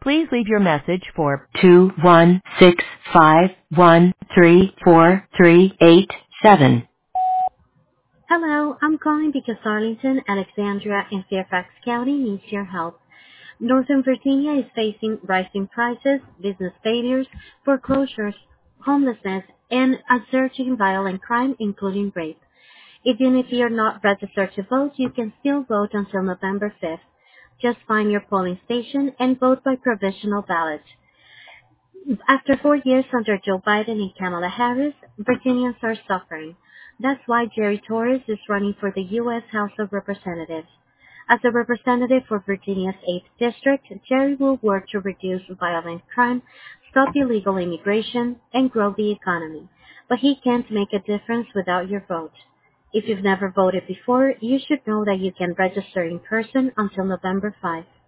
Please leave your message for 21651343887. Hello, I'm calling because Arlington, Alexandria, and Fairfax County needs your help. Northern Virginia is facing rising prices, business failures, foreclosures, homelessness, and a surge in violent crime, including rape. Even if you're not registered to vote, you can still vote until November 5th. Just find your polling station and vote by provisional ballot. After 4 years under Joe Biden and Kamala Harris, Virginians are suffering. That's why Jerry Torres is running for the U.S. House of Representatives. As a representative for Virginia's 8th District, Jerry will work to reduce violent crime, stop illegal immigration, and grow the economy. But he can't make a difference without your vote. If you've never voted before, you should know that you can register in person until November 5.